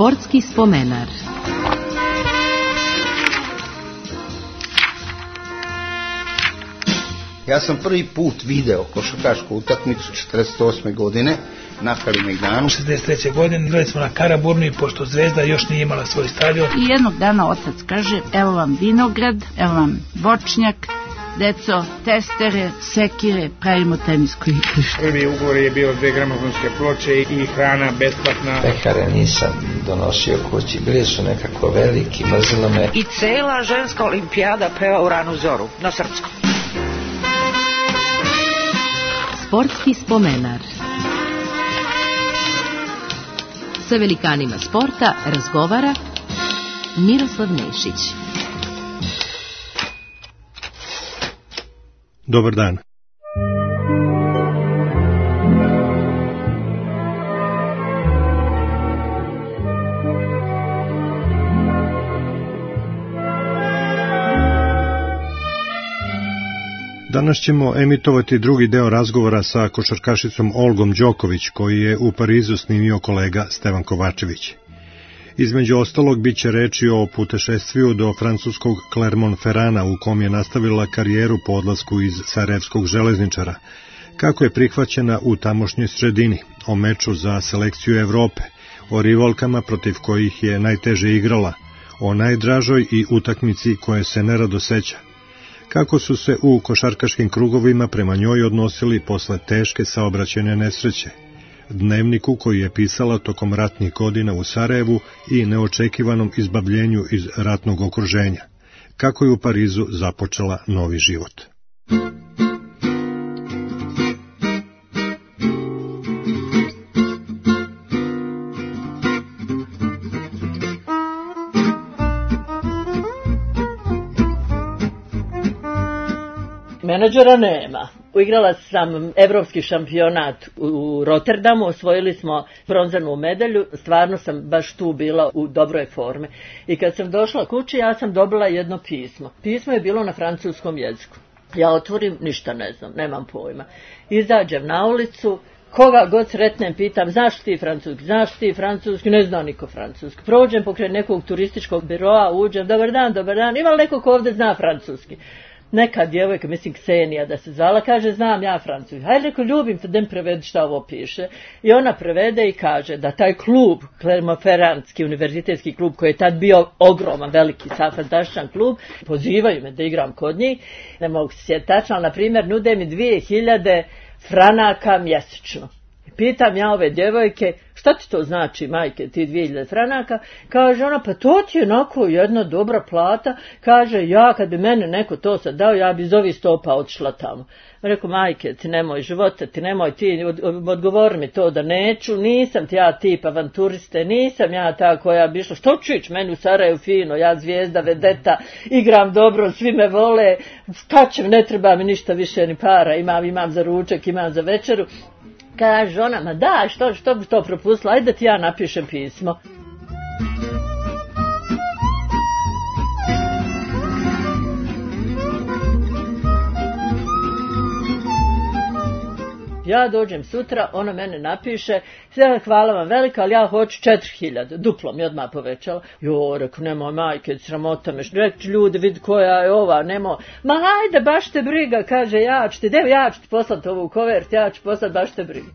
Sportski spomenar. Ja sam prvi put video košarkašku utakmicu 48. godine na Kalemegdanu. 63. godine igrali smo na Karaburmi, pošto Zvezda još nije imala svoj stadion. I jednog dana otac kaže, evo vam vinograd, evo vam voćnjak, deco, testere, sekire, pravimo tenisko igrište. Prvi ugovor je bio 2 gramofonske ploče i hrana besplatna. Pekare nisam donosio kući, bili su nekako veliki, mrzilo me. I cela ženska olimpijada peva u ranu zoru, na srpskom. Sportski spomenar. Sa velikanima sporta razgovara Miroslav Nešić. Dobar dan. Danas ćemo emitovati drugi deo razgovora sa košarkašicom Olgom Đoković, koji je u Parizu snimio kolega Stevan Kovačević. Između ostalog bit će reči o putešestviju do francuskog Clermont-Ferrana, u kom je nastavila karijeru po odlasku iz sarajevskog železničara, kako je prihvaćena u tamošnjoj sredini, o meču za selekciju Evrope, o rivalkama protiv kojih je najteže igrala, o najdražoj i utakmici koje se nerado seća, kako su se u košarkaškim krugovima prema njoj odnosili posle teške saobraćajne nesreće, dnevniku koji je pisala tokom ratnih godina u Sarajevu i neočekivanom izbavljenju iz ratnog okruženja, kako je u Parizu započela novi život. Menadžera nema. Uigrala sam evropski šampionat u Rotterdamu, osvojili smo bronzanu medalju, stvarno sam baš tu bila u dobroj formi. I kad sam došla kući, ja sam dobila jedno pismo. Pismo je bilo na francuskom jeziku. Ja otvorim, ništa ne znam, nemam pojma. Izađem na ulicu, koga god sretnem, pitam, znaš ti francuski, ne zna niko francuski. Prođem pokraj nekog turističkog biroa, uđem, dobar dan, ima li neko ko ovdje zna francuski? Neka djevojka, mislim Ksenija da se zvala, kaže, znam ja francuski. Hajde, reko, ljubim te, da mi prevedi šta ovo piše. I ona prevede i kaže da taj klub, Clermont-Ferranski univerzitetski klub, koji je tad bio ogroman, veliki, fantastičan klub, pozivaju me da igram kod njih. Ne mogu se sjetiti tačno, ali, na primjer, nude mi 2000 franaka mjesečno. Pitam ja ove djevojke, šta ti to znači, majke, ti 2000 franaka? Kaže ona, pa to ti je onako jedna dobra plata. Kaže, ja kad bi mene neko to sad dao, ja bi iz ovih stopa otišla tamo. Rekao, majke, ti nemoj života, ti nemoj, ti odgovori mi to da neću, nisam ti ja tip avanturiste, nisam ja ta koja bi išla, što ću ići, meni u Sarajevu fino, ja zvijezda, vedeta, igram dobro, svi me vole, kačem, ne treba mi ništa više ni para, imam za ručak, imam za večeru. Kaže ona, ma da, što bi to propustila, ajde da ti ja napišem pismo. Ja dođem sutra, ona mene napiše, hvala vam velika, ali ja hoću 4000, duplo mi odmah povećala. Jo, reku, nemoj majke, sramota me, reku, ljudi, vidi koja je ova, nemoj. Ma hajde, baš te briga, kaže, ja ću ti poslati ovu kovert, ja ću poslati, baš te briga.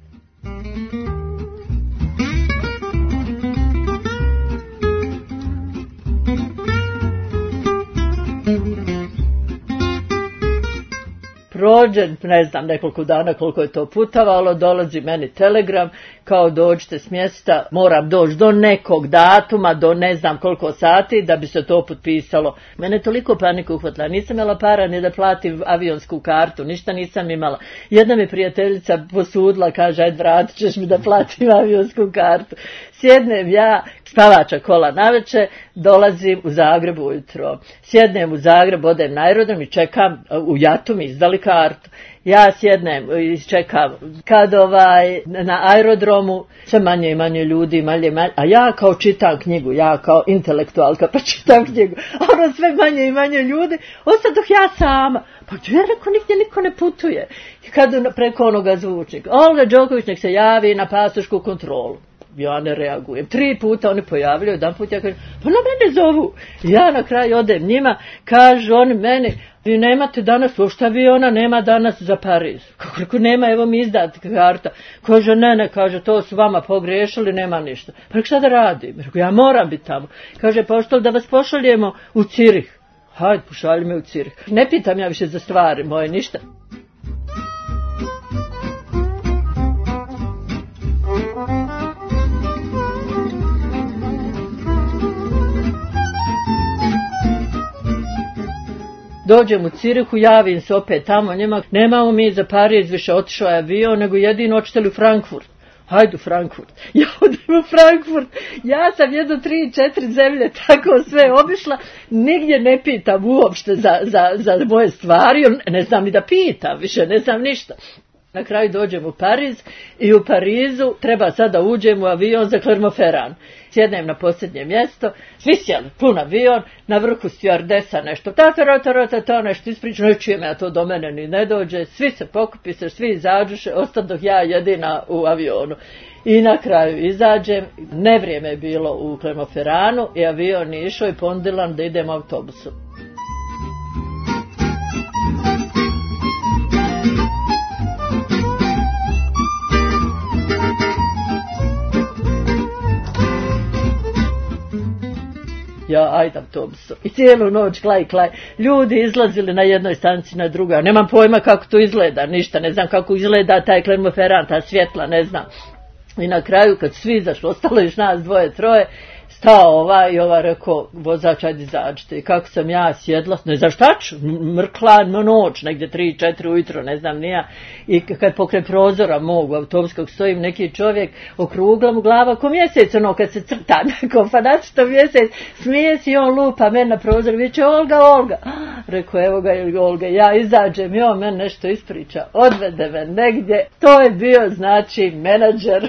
Prođe, ne znam, nekoliko dana koliko je to putovalo, dolazi meni telegram, kao dođite s mjesta, moram doći do nekog datuma, do ne znam koliko sati, da bi se to potpisalo. Mene toliko panika uhvatila, nisam imala para ni da platim avionsku kartu, ništa nisam imala. Jedna mi prijateljica posudila, kaže, ajde vratit ćeš mi da platim avionsku kartu. Sjednem ja, spavača kola naveče, dolazim u Zagreb ujutro. Sjednem u Zagreb, odem na aerodrom i čekam, u Jatu mi izdali kartu. Ja sjednem i čekam, kad na aerodromu sve manje i manje ljudi, a ja kao čitam knjigu, ja kao intelektualka pa čitam knjigu, a ono sve manje i manje ljudi, ostadoh ja sama. Pa ja rekao, nigdje niko ne putuje. I kad preko onoga zvučnika, Olga Đoković nek se javi na pasošku kontrolu. Ja ne reagujem. 3 puta oni pojavljaju, jedan put ja kažem, pa na mene zovu. Ja na kraju odem njima, kažu oni meni, vi nemate danas uopšte aviona, nema danas za Pariz. Kako nema, evo mi izdat karta. Kaže, ne, kaže, to su vama pogriješili, nema ništa. Pa šta da radim? Rekao, ja moram biti tamo. Kaže, pa što da vas pošaljemo u Cirih? Hajde, pošalji me u Cirih. Ne pitam ja više za stvari moje, ništa. Dođem u Cirihu, javim se opet tamo njima, nemamo mi za Pariz više, otišao je avion, nego jedino očitali u Frankfurt. Hajde u Frankfurt. Ja odem u Frankfurt. Ja sam jedno 3-4 zemlje tako sve obišla. Nigdje ne pitam uopšte za moje stvari. Ne znam ni da pitam, više ne znam ništa. Na kraju dođem u Pariz i u Parizu treba sada uđem u avion za Clermont-Ferrand. Sjednem na posljednje mjesto, svi sjeli, pun avion, na vrhu stjuardesa nešto, to nešto ispriča, ne čujem ja to do mene ni ne dođe, svi se pokupi se, svi izađuše, ostadoh ja jedina u avionu. I na kraju izađem, nevrijeme je bilo u Clermont-Ferrandu i avion je išao i pondilan da idem autobusom. Ja, ajde autobusom. I cijelu noć klaj. Ljudi izlazili na jednoj stanici na drugoj. Nemam pojma kako to izgleda, ništa. Ne znam kako izgleda taj Clermont-Ferrand, ta svjetla, ne znam. I na kraju, kad svi izašli, ostalo još nas 2-3, stao i ova rekao, vozač, ajde izađite. I kako sam ja sjedla, ne znam šta ću, mrkla noć, negdje 3-4 ujutro, ne znam nija. I kad pokraj prozora mog autobuskog stojim, neki čovjek okrugla mu glava ko mjesec, kad se crta, neko fanatično mjesec, smije si, on lupa men na prozor, viče Olga. Rekao, evo ga je Olga, ja izađem i on men nešto ispriča, odvede me negdje, to je bio znači menadžer.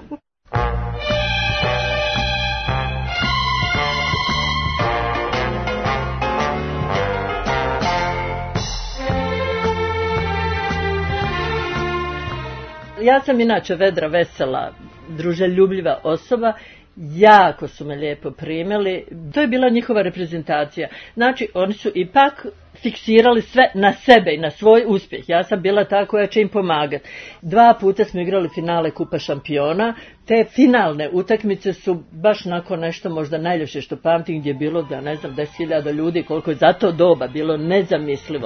Ja sam inače vedra, vesela, druželjubljiva osoba, jako su me lijepo primili, to je bila njihova reprezentacija. Znači, oni su ipak fiksirali sve na sebe i na svoj uspjeh. Ja sam bila ta koja će im pomagati. 2 puta smo igrali finale Kupa šampiona, te finalne utakmice su baš nakon nešto možda najljepše što pamtim, gdje je bilo, da ne znam, 10.000 ljudi, koliko je za to doba bilo nezamislivo.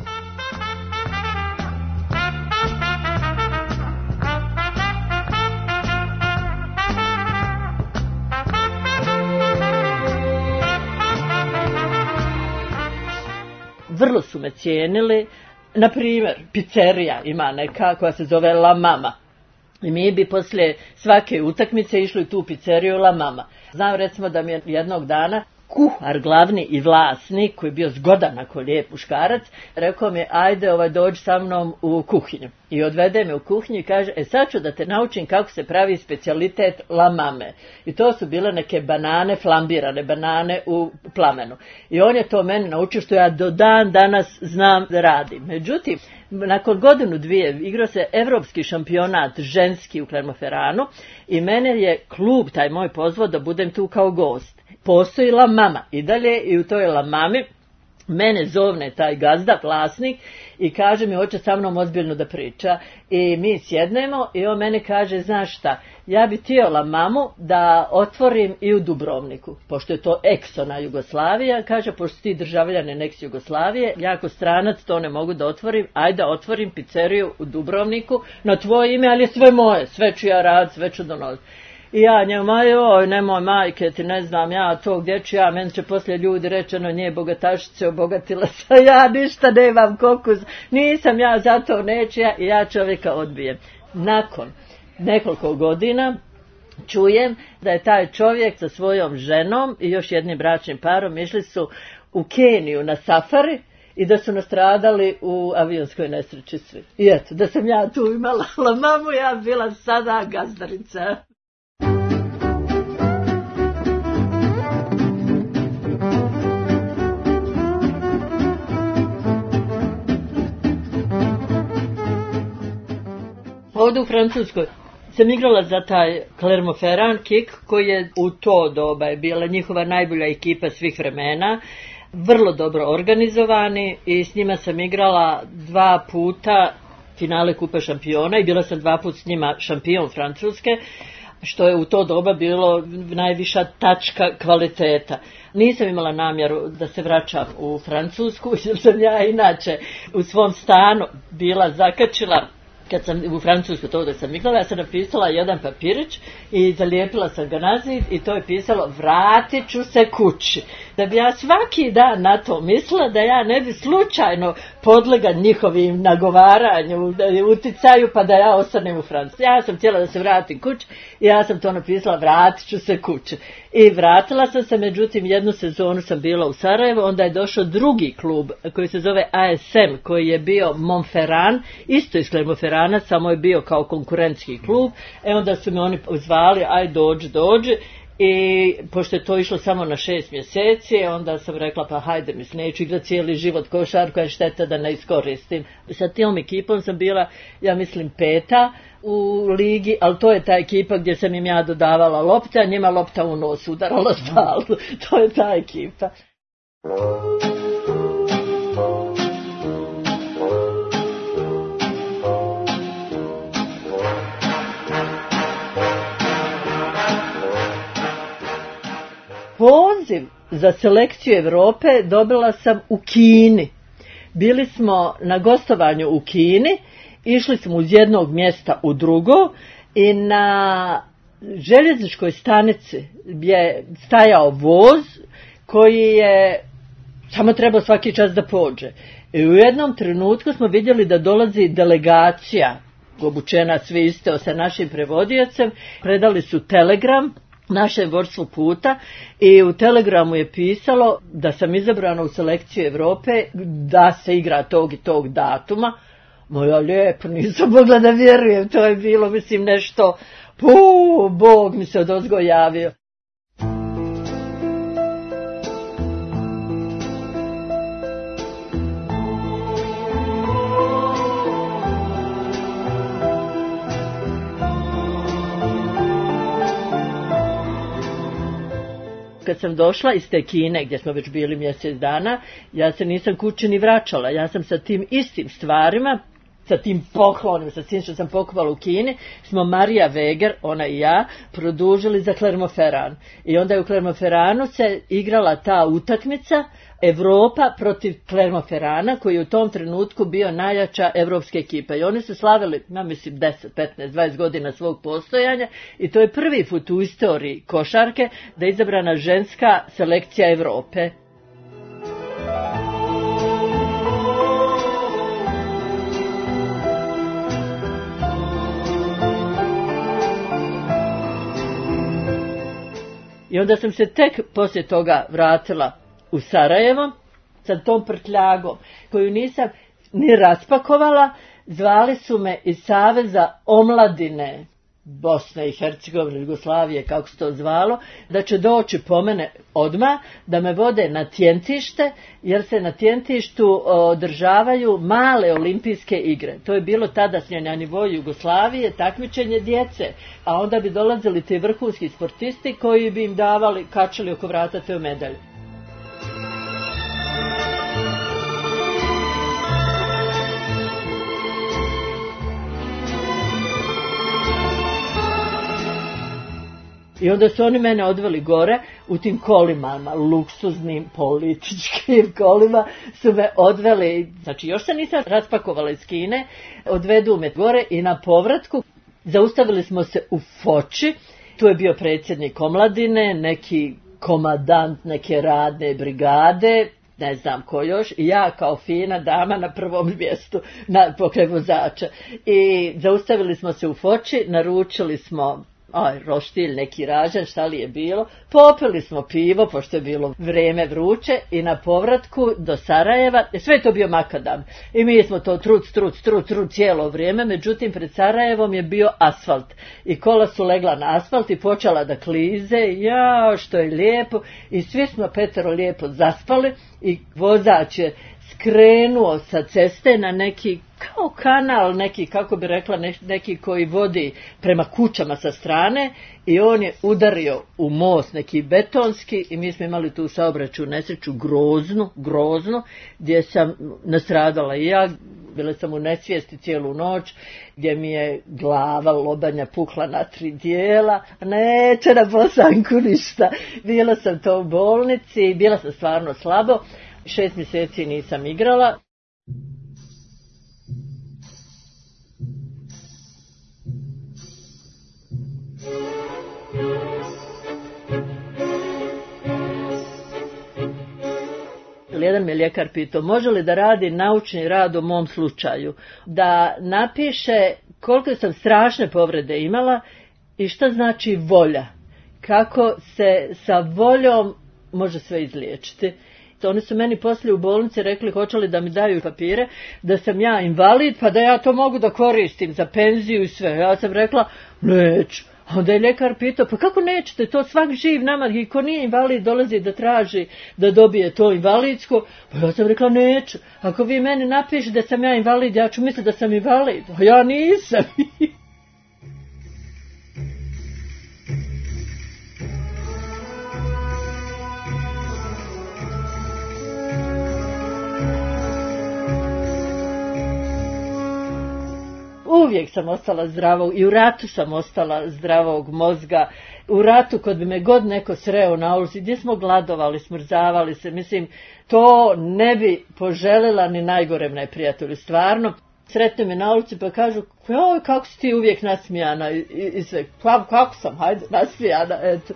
Vrlo su me cijenili, na primjer, pizzerija ima neka koja se zove La Mama. I mi bi poslije svake utakmice išli u tu pizzeriju La Mama. Znam recimo da mi je jednog dana kuhar glavni i vlasnik, koji je bio zgodan ako lijep muškarac, rekao mi, ajde dođi sa mnom u kuhinju. I odvede me u kuhinju i kaže, sad ću da te naučim kako se pravi specijalitet La Mame. I to su bile neke banane, flambirane banane u plamenu. I on je to meni naučio što ja do dan danas znam da radim. Međutim, nakon 1-2 igrao se evropski šampionat ženski u Clermont-Ferrandu i mene je klub taj moj pozvao da budem tu kao gost. Postoji La Mama i dalje i u toj La Mami mene zovne taj gazda, vlasnik, i kaže mi hoće sa mnom ozbiljno da priča. I mi sjednemo i on mene kaže, znaš šta, ja bi htio La Mamu da otvorim i u Dubrovniku, pošto je to eksona Jugoslavija, kaže, pošto ti državljanin eks Jugoslavije, ja ako stranac to ne mogu da otvorim, ajde da otvorim pizzeriju u Dubrovniku na tvoje ime, ali je sve moje, sve ću ja rad, sve ću donositi. I ja njema, nemoj majke, ti ne znam ja to, gdje ću ja, meni će poslije ljudi rečeno, nje bogatašice, obogatila sam, ja ništa nemam kokus, nisam ja, zato neću ja, i ja čovjeka odbijem. Nakon nekoliko godina čujem da je taj čovjek sa svojom ženom i još jednim bračnim parom išli su u Keniju na safari i da su nastradali u avionskoj nesreći svi. I eto, da sam ja tu imala La Mamu, ja bila sada gazdarica. Ovdje u Francuskoj sam igrala za taj Clermont-Ferrand KIK koji je u to doba je bila njihova najbolja ekipa svih vremena, vrlo dobro organizovani i s njima sam igrala 2 puta finale Kupe šampiona i bila sam 2 puta s njima šampion Francuske, što je u to doba bilo najviša tačka kvaliteta. Nisam imala namjeru da se vraćam u Francusku, jer sam ja inače u svom stanu bila zakačila, kad sam u Francusku to da sam igrala, ja sam napisala jedan papirić i zalijepila sam ga na zid i to je pisalo vratit ću se kući. Da bi ja svaki dan na to mislila, da ja ne bi slučajno podlegla njihovim nagovaranju, uticaju, pa da ja ostanem u Francusku. Ja sam htjela da se vratim kući i ja sam to napisala vratit ću se kući. I vratila sam se, međutim jednu sezonu sam bila u Sarajevu, onda je došao drugi klub koji se zove ASM, koji je bio Montferrand, isto iz Clermont-Ferranda, samo je bio kao konkurentski klub. Onda su me oni zvali, aj dođi. I pošto je to išlo samo na 6 mjeseci, onda sam rekla pa hajde, neću igrati cijeli život košarku, je šteta da ne iskoristim. Sa tom ekipom sam bila, ja mislim, 5. u ligi, ali to je ta ekipa gdje sam im ja dodavala lopte, a njima lopta u nos udarala stalno. To je ta ekipa. Poziv za selekciju Europe dobila sam u Kini. Bili smo na gostovanju u Kini, išli smo iz jednog mjesta u drugo i na željezničkoj stanici je stajao voz koji je samo trebao svaki čas da pođe. I u jednom trenutku smo vidjeli da dolazi delegacija, obučena svi isto sa našim prevodiocem, predali su telegram našem vodstvu puta i u telegramu je pisalo da sam izabrana u selekciju Europe, da se igra tog i tog datuma. Moja lijepo, nisam mogla da vjerujem, to je bilo, mislim, nešto, Bog mi se odozgo javio. Kad sam došla iz te Kine, gdje smo već bili mjesec dana, ja se nisam kući ni vraćala. Ja sam sa tim istim stvarima, sa tim poklonima, sa tim što sam pokuvala u Kini, smo Marija Weger, ona i ja, produžili za Clermont-Ferrand. I onda je u Clermont-Ferrandu se igrala ta utakmica Europa protiv Clermont-Ferranda, koji je u tom trenutku bio najjača evropska ekipa. I oni su slavili, ja mislim, 10, 15, 20 godina svog postojanja i to je prvi put u istoriji košarke da je izabrana ženska selekcija Europe. I onda sam se tek poslije toga vratila u Sarajevo sa tom prtljagom koju nisam ni raspakovala. Zvali su me iz Saveza omladine Bosne i Hercegovine, Jugoslavije, kako se to zvalo, da će doći po mene odmah, da me vode na tjentište, jer se na tjentištu održavaju male olimpijske igre. To je bilo tadašnje na nivou Jugoslavije, takmičenje djece, a onda bi dolazili ti vrhunski sportisti koji bi im davali, kačili oko vrata te medalje. I onda su oni mene odveli gore u tim kolimama, luksuznim političkim kolima su me odveli, znači još se nisam raspakovala iz Kine, odvedu me gore i na povratku zaustavili smo se u Foči, tu je bio predsjednik omladine, neki komadant neke radne brigade, ne znam ko još, i ja kao fina dama na prvom mjestu pokraj vozača. I zaustavili smo se u Foči, naručili smo roštilj, neki ražanj, šta li je bilo, popili smo pivo, pošto je bilo vrijeme vruće, i na povratku do Sarajeva, sve je to bio makadam, i mi smo to truc cijelo vrijeme, međutim pred Sarajevom je bio asfalt, i kola su legla na asfalt i počela da klize, što je lijepo, i svi smo petero lijepo zaspali, i vozač je skrenuo sa ceste na neki kao kanal, neki, kako bi rekla, neki koji vodi prema kućama sa strane i on je udario u most neki betonski i mi smo imali tu saobraćajnu nesreću groznu, gdje sam nastradala i ja, bila sam u nesvijesti cijelu noć, gdje mi je glava lobanja pukla na 3 dijela, neće na bosanku ništa. Bila sam to u bolnici, bila sam stvarno slabo, 6 mjeseci nisam igrala. Jedan me ljekar pitao, može li da radi naučni rad u mom slučaju, da napiše koliko sam strašne povrede imala i šta znači volja, kako se sa voljom može sve izliječiti. Oni su meni poslije u bolnici rekli hoće li da mi daju papire da sam ja invalid pa da ja to mogu da koristim za penziju i sve. Ja sam rekla neću. Onda je ljekar pitao, pa kako nećete, to svak živ nama, i ko nije invalid dolazi da traži da dobije to invalidsko. Pa ja sam rekla neću, ako vi meni napišete da sam ja invalid, ja ću misliti da sam invalid, a ja nisam. Uvijek sam ostala zdravog i u ratu sam ostala zdravog mozga. U ratu kad bi me god neko sreo na ulici, gdje smo gladovali, smrzavali se, mislim, to ne bi poželjela ni najgorem neprijatelju. Stvarno, sretne me na ulici pa kažu, kako si ti uvijek nasmijana i sve, kako sam, hajde, nasmijana, eto.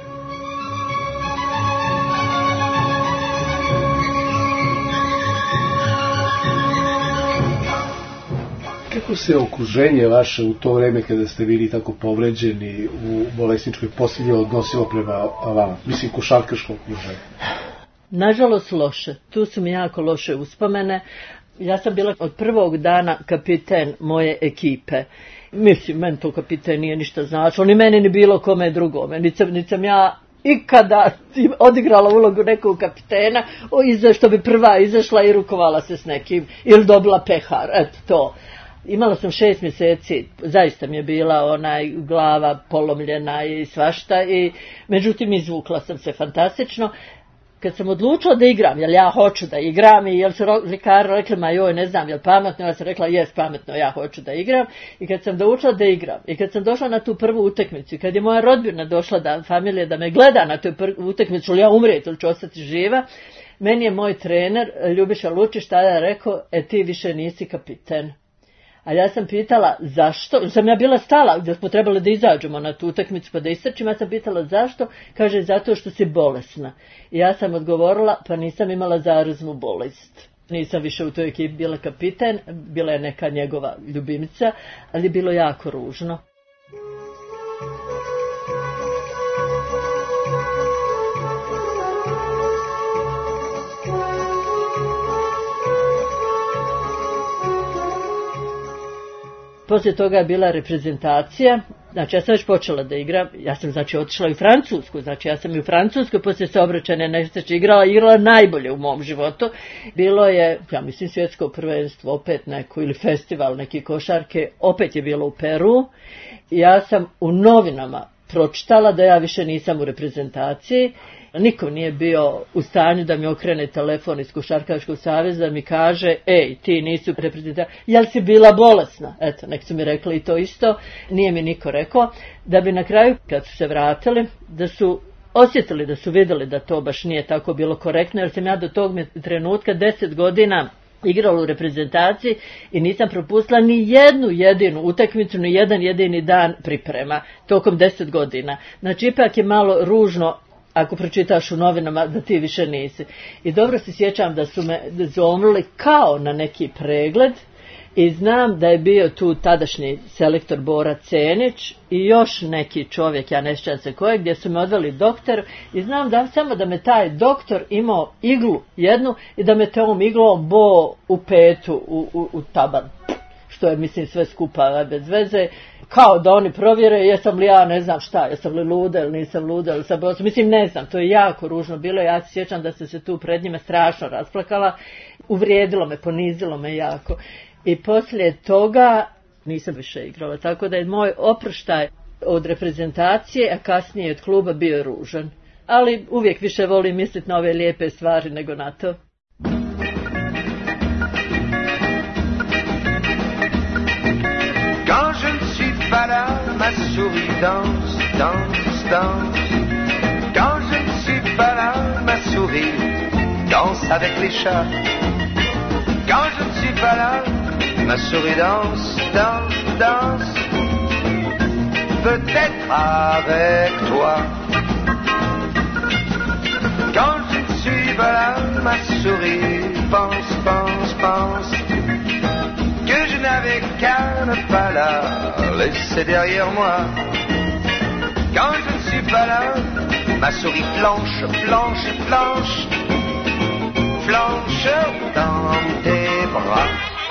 Kako se okruženje vaše u to vreme kada ste bili tako povređeni u bolesničkoj posljednje odnosilo prema vama? Mislim, košarkaško okruženje. Nažalost loše. Tu su mi jako loše uspomene. Ja sam bila od prvog dana kapiten moje ekipe. Mislim, meni to kapiten nije ništa značilo, ni meni ni bilo kome drugome. Niti sam ja ikada odigrala ulogu nekog kapitena, što bi prva izašla i rukovala se s nekim, ili dobila pehar, eto to. Imala sam 6 mjeseci, zaista mi je bila glava polomljena i svašta, i međutim izvukla sam se fantastično. Kad sam odlučila da igram, jer ja hoću da igram, i jel su ljekari rekli, ma joj, ne znam, jel pametno, ja sam rekla, jes pametno, ja hoću da igram, i kad sam doučila da igram, i kad sam došla na tu prvu utakmicu, i kad je moja rodbina došla, familija, da me gleda na tu utakmicu, ili ja umrijeti, ili ću ostati živa, meni je moj trener, Ljubiša Lučić, tada rekao, ti više nisi kapiten. A ja sam pitala zašto, sam ja bila stala gdje smo trebali da izađemo na tu utakmicu pa da istrčim, ja sam pitala zašto, kaže zato što si bolesna. I ja sam odgovorila, pa nisam imala zaraznu bolest. Nisam više u toj ekipi bila kapiten, bila je neka njegova ljubimica, ali je bilo jako ružno. Poslije toga je bila reprezentacija, znači ja sam već počela da igram, ja sam znači otišla i u Francusku, znači ja sam i u Francuskoj poslije saobraćajne nesreće igrala najbolje u mom životu. Bilo je, ja mislim, svjetsko prvenstvo, opet neko, ili festival neki košarke, opet je bilo u Peru. Ja sam u novinama pročitala da ja više nisam u reprezentaciji. Niko nije bio u stanju da mi okrene telefon iz Košarkaškog saveza da mi kaže, ti nisi u reprezentaciji, jel si bila bolesna? Eto, nek su mi rekli i to isto, nije mi niko rekao. Da bi na kraju, kad su se vratili, da su osjetili, da su vidjeli da to baš nije tako bilo korektno, jer sam ja do tog trenutka 10 godina igrala u reprezentaciji i nisam propustila ni jednu jedinu utakmicu, ni jedan jedini dan priprema tokom 10 godina. Znači, ipak je malo ružno ako pročitaš u novinama da ti više nisi. I dobro se sjećam da su me zovnuli kao na neki pregled i znam da je bio tu tadašnji selektor Bora Cenić i još neki čovjek, ja ne sjećam se koje, gdje su me odveli doktor i znam da samo da me taj doktor imao iglu jednu i da me tom iglom bo u petu, u taban. Što je, mislim, sve skupa bez veze. Kao da oni provjere jesam li ja, ne znam šta, jesam li luda ili nisam luda ili sam bolesna. Mislim, ne znam, to je jako ružno bilo. Ja se sjećam da sam se tu pred njima strašno rasplakala. uvrijedilo me, ponizilo me jako. I poslije toga nisam više igrala, tako da je moj oproštaj od reprezentacije, a kasnije od kluba bio ružan. Ali uvijek više volim misliti na ove lijepe stvari nego na to. Quand je ne suis pas là, ma souris danse, danse, danse. Quand je ne suis pas là, ma souris danse avec les chats. Quand je ne suis pas là, ma souris danse, danse, danse. Peut-être avec toi. Quand je ne suis pas là, ma souris pense, pense, pense que je n'avais qu'à ne pas la laisser derrière moi. Quand je ne suis pas là, ma souris flanche, flanche, flanche, flanche dans tes bras.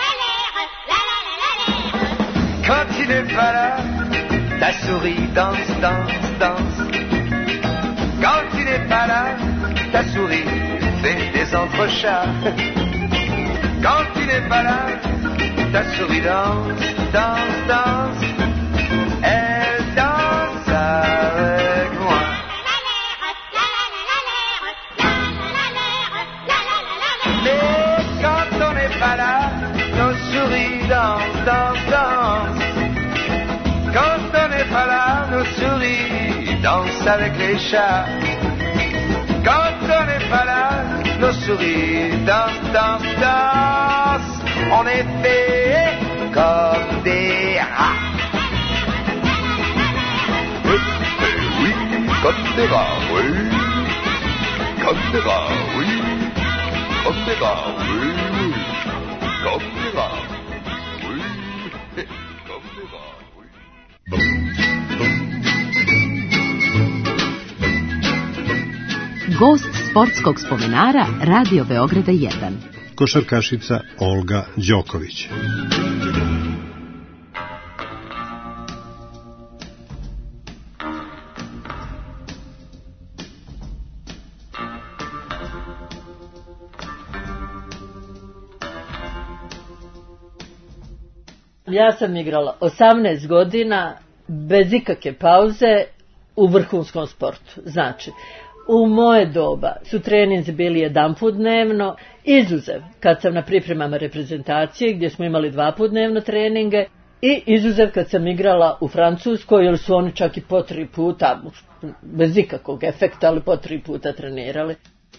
Quand il n'est pas là, ta souris danse, danse, danse. Quand il n'est pas là, ta souris fait des entrechats. Quand il n'est pas là, ta souris danse, danse, danse. Elle danse avec moi. Mais quand on n'est pas là, nos souris dansent, dansent, dansent. Quand on n'est pas là, nos souris dansent avec les chats. Quand on n'est pas là, nos souris dansent, dansent, dansent. On est fait comme des rats. Oui, comme des rats, oui. Comme des rats, oui. Comme des rats, oui, oui. Comme des rats, oui. Comme des rats, oui. Gost sportskog spomenara Radio Beograda 1. Košarkašica Olga Đoković. Ja sam igrala 18 godina bez ikakve pauze u vrhunskom sportu. Znači, u moje doba su treninzi bili jedanput dnevno, izuzev kad sam na pripremama reprezentacije gdje smo imali 2 puta dnevno treninge i izuzev kad sam igrala u Francuskoj jer su oni čak i po 3 puta, bez ikakvog efekta, ali po 3 puta trenirali.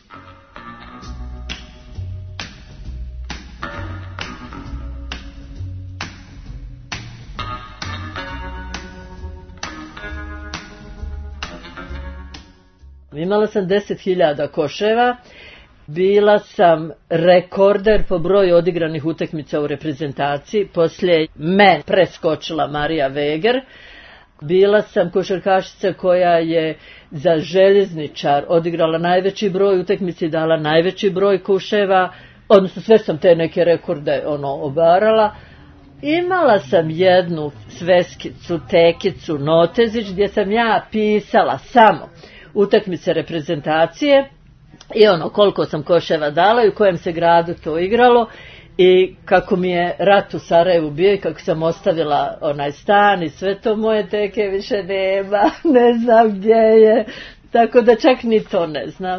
Imala sam 10.000 koševa, bila sam rekorder po broju odigranih utakmica u reprezentaciji, poslije me preskočila Marija Veger. Bila sam košarkašica koja je za željezničar odigrala najveći broj utakmica i dala najveći broj koševa, odnosno sve sam te neke rekorde obarala. Imala sam jednu sveskicu, tekicu, notezić gdje sam ja pisala samo utakmice reprezentacije i koliko sam koševa dala i u kojem se gradu to igralo i kako mi je rat u Sarajevu bio i kako sam ostavila onaj stan i sve to, moje teke više nema, ne znam gdje je, tako da čak ni to ne znam.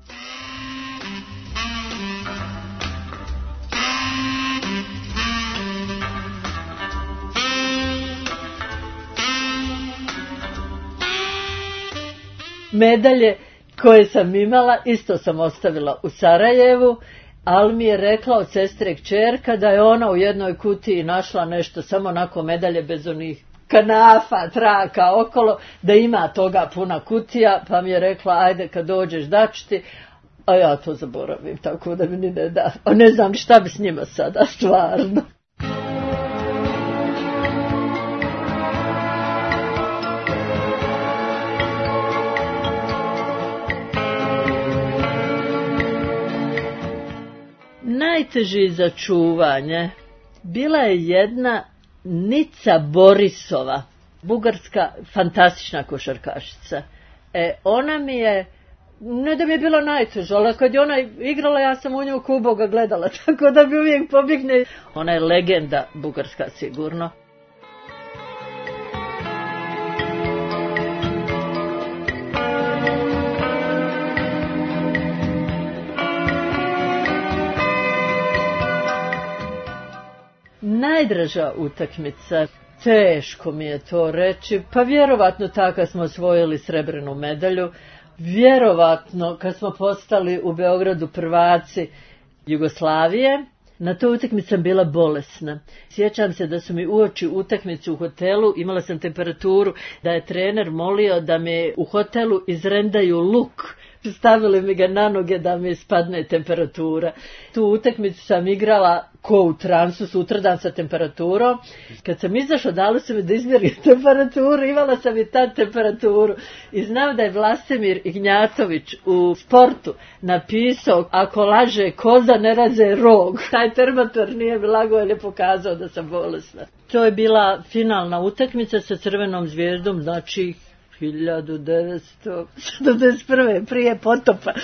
Medalje koje sam imala isto sam ostavila u Sarajevu, ali mi je rekla od sestre kćerka da je ona u jednoj kutiji našla nešto, samo onako medalje bez onih kanafa, traka okolo, da ima toga puna kutija, pa mi je rekla ajde kad dođeš daću ti, a ja to zaboravim, tako da mi ni ne da. A ne znam šta bi s njima sada, stvarno. Najteži za čuvanje bila je jedna Nica Borisova, bugarska fantastična košarkašica. Ona mi je Ne da mi je bila najteža, ali kad je ona igrala, ja sam u nju ko Boga gledala, tako da mi uvijek pobjegne. Ona je legenda bugarska sigurno. Najdraža utakmica, teško mi je to reći, pa vjerovatno tako kad smo osvojili srebrnu medalju, vjerovatno kad smo postali u Beogradu prvaci Jugoslavije. Na toj utakmici sam bila bolesna. Sjećam se da su mi uoči utakmicu u hotelu, imala sam temperaturu, da je trener molio da me u hotelu izrendaju luk. Stavili mi ga na noge da mi spadne temperatura. Tu utakmicu sam igrala ko u transu, sutradan sa temperaturom. Kad sam izašla, dali su mi da izmjeri temperaturu, imala sam i tad temperaturu. I znam da je Vlastimir Ignjatović u Sportu napisao, ako laže koza, ne raze rog. Taj termometar nije mi lago, jer je pokazao da sam bolesna. To je bila finalna utakmica sa Crvenom zvijezdom, znači 1971. prije potopa.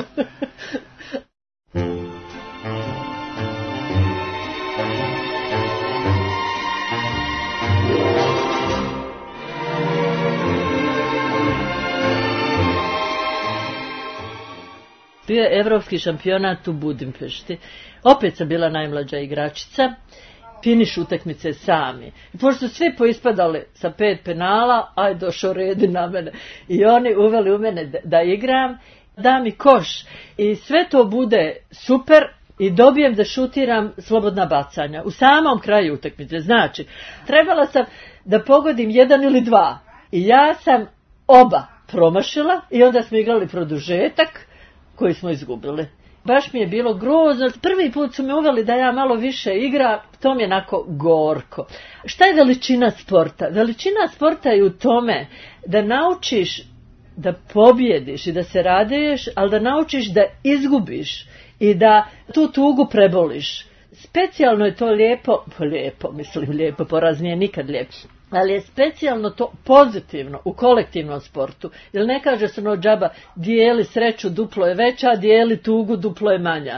Bio je evropski šampionat u Budimpešti. Opet sam bila najmlađa igračica. Finiš utakmice sami. Pošto su svi poispadali sa 5 penala, aj došao redi na mene. I oni uveli u mene da igram, da mi koš. I sve to bude super i dobijem da šutiram slobodna bacanja. U samom kraju utakmice. Znači, trebala sam da pogodim 1 ili 2. I ja sam oba promašila i onda smo igrali produžetak koji smo izgubili. Baš mi je bilo grozno. Prvi put su me uveli da ja malo više igra, to mi je onako gorko. Šta je veličina sporta? Veličina sporta je u tome da naučiš da pobjediš i da se raduješ, ali da naučiš da izgubiš i da tu tugu preboliš. Specijalno je to lijepo, poraz nije nikad lijepo. Ali je specijalno to pozitivno u kolektivnom sportu. Jer ne kaže se no džaba, dijeli sreću duplo je veća, a dijeli tugu duplo je manja.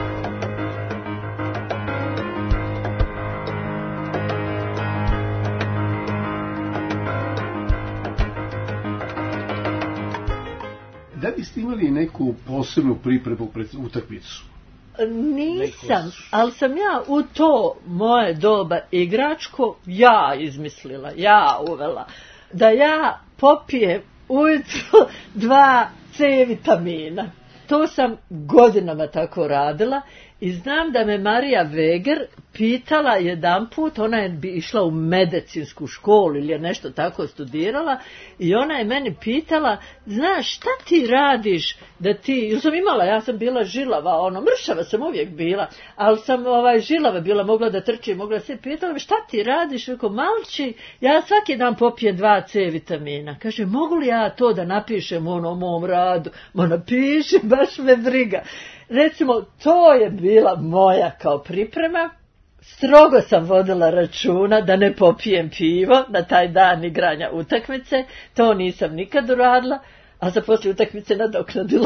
Da li ste imali neku posebnu pripremu pred utakmicu? Nisam, ali sam ja u to moje doba igračko ja izmislila, ja uvela. Da ja popijem ujutro 2 C vitamina. To sam godinama tako radila i znam da me Marija Veger pitala jedanput, ona je išla u medicinsku školu ili je nešto tako studirala i ona je meni pitala, znaš šta ti radiš da ti, jer sam imala, ja sam bila žilava, mršava sam uvijek bila, ali sam žilava bila, mogla da trčim, mogla se pitala, šta ti radiš, rekao, malči, ja svaki dan popijem 2 C vitamina. Kaže, mogu li ja to da napišem u mom radu? Ma napiši, baš me briga. Recimo, to je bila moja kao priprema. Strogo sam vodila računa da ne popijem pivo na taj dan igranja utakmice. To nisam nikad uradila, a za poslije utakmice nadoknadila.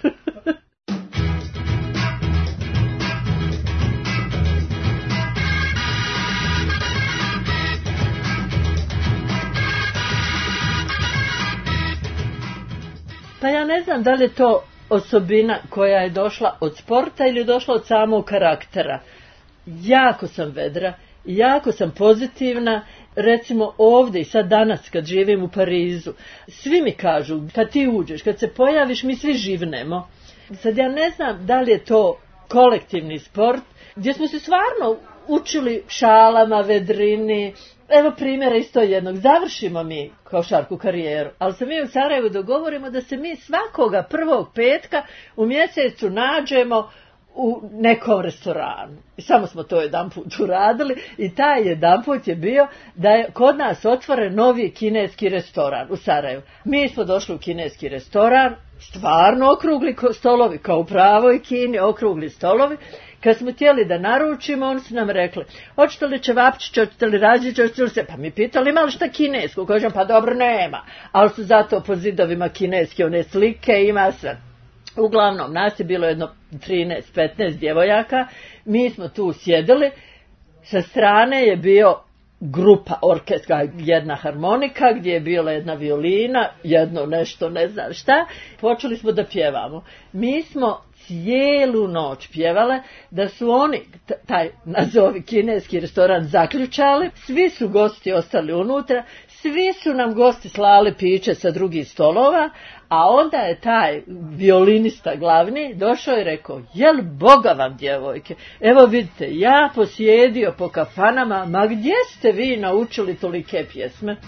Pa ja ne znam da li je to osobina koja je došla od sporta ili je došla od samog karaktera. Jako sam vedra, jako sam pozitivna, recimo ovdje i sad danas kad živim u Parizu, svi mi kažu, kad ti uđeš, kad se pojaviš, mi svi živnemo. Sad ja ne znam da li je to kolektivni sport, gdje smo se stvarno učili šalama, vedrini. Evo primjera isto jednog, završimo mi košarku karijeru, ali se mi u Sarajevu dogovorimo da se mi svakoga prvog petka u mjesecu nađemo u nekom restoranu. I samo smo to jedan put uradili i taj jedan put je bio da je kod nas otvoren novi kineski restoran u Sarajevu. Mi smo došli u kineski restoran, stvarno okrugli stolovi, kao u pravoj Kini, okrugli stolovi. Kad smo htjeli da naručimo, oni su nam rekli, hoćete li ćevapčić, hoćete li rađić, hoćete li se, pa mi pitali ima li šta kinesko, kažem pa dobro nema, ali su zato po zidovima kineske one slike, ima se. Uglavnom, nas je bilo jedno 13-15 djevojaka, mi smo tu sjedili, sa strane je bio grupa orkestra, jedna harmonika, gdje je bila jedna violina, jedno nešto, ne znam šta, počeli smo da pjevamo. Mi smo cijelu noć pjevale, da su oni, taj nazovi kineski restoran, zaključali, svi su gosti ostali unutra, svi su nam gosti slali piće sa drugih stolova, a onda je taj violinista glavni došao i rekao, jel Boga vam djevojke, evo vidite, ja posjedio po kafanama, ma gdje ste vi naučili tolike pjesme?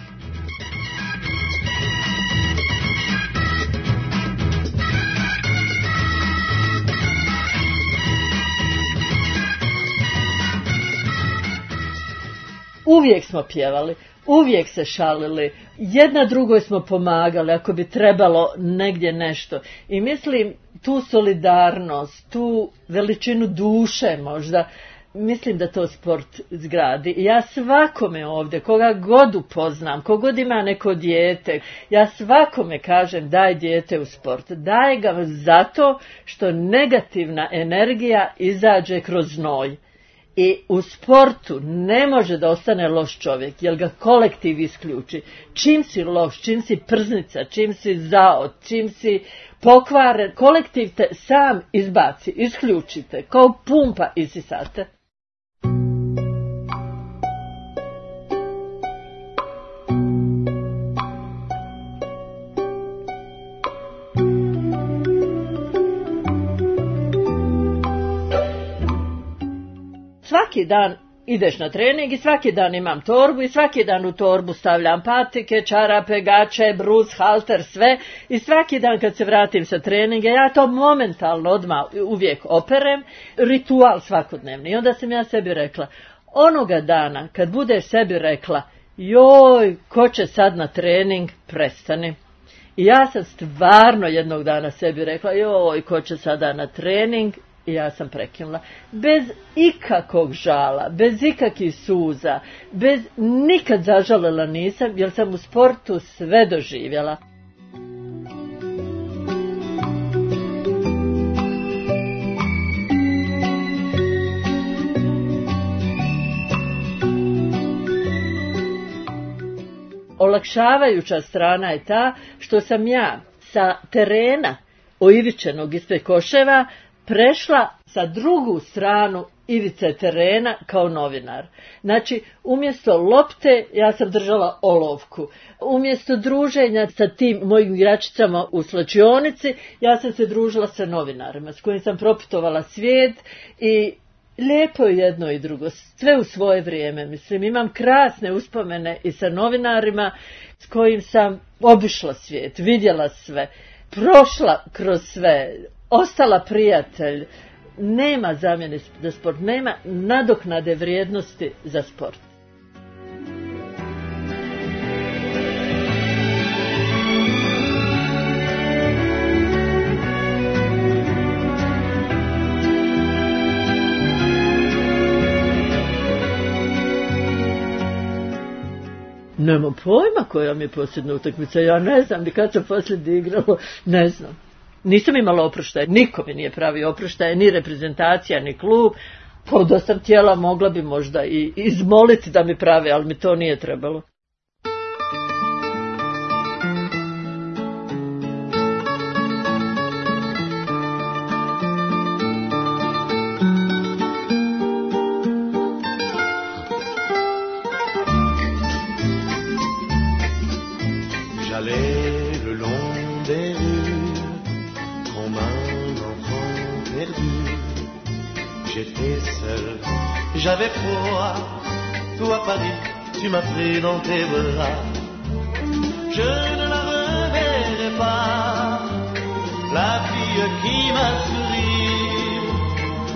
Uvijek smo pjevali, uvijek se šalili, jedna drugoj smo pomagali ako bi trebalo negdje nešto. I mislim, tu solidarnost, tu veličinu duše možda, mislim da to sport zgradi. I ja svakome ovdje, koga god upoznam, kogod ima neko dijete, ja svakome kažem daj dijete u sport. Daj ga zato što negativna energija izađe kroz znoj. I u sportu ne može da ostane loš čovjek, jer ga kolektiv isključi. Čim si loš, čim si prznica, čim si zao, čim si pokvaren, kolektiv te sam izbaci, isključite, kao pumpa isisate. Svaki dan ideš na trening i svaki dan imam torbu i svaki dan u torbu stavljam patike, čarape, gače, brus, halter, sve. I svaki dan kad se vratim sa treninga, ja to momentalno odmah uvijek operem, ritual svakodnevni. I onda sam ja sebi rekla, onoga dana kad budeš sebi rekla, joj, ko će sad na trening, prestani. I ja sam stvarno jednog dana sebi rekla, joj, ko će sada na trening, i ja sam prekinula. Bez ikakvog žala, bez ikakvih suza, bez nikad zažalila nisam, jer sam u sportu sve doživjela. Olakšavajuća strana je ta što sam ja sa terena Oivičenog ispred Koševa prešla sa drugu stranu ivice terena kao novinar. Znači, umjesto lopte ja sam držala olovku. Umjesto druženja sa tim mojim igračicama u slačionici, ja sam se družila sa novinarima s kojim sam propitovala svijet i lijepo je jedno i drugo, sve u svoje vrijeme. Mislim, imam krasne uspomene i sa novinarima s kojim sam obišla svijet, vidjela sve, prošla kroz sve, ostala prijatelj. Nema zamjene za sport, nema nadoknade vrijednosti za sport. Nemam pojma koja mi je posljedna utakmica, ja ne znam ni kad sam posljednje igralo, ne znam. Nisam imala oproštaje, niko mi nije pravio oproštaje, ni reprezentacija, ni klub. Pa da sam htjela, mogla bi možda i izmoliti da mi prave, ali mi to nije trebalo. J'avais froid, toi Paris, tu m'as pris dans tes bras. Je ne la reverrai pas, la fille qui m'a souri.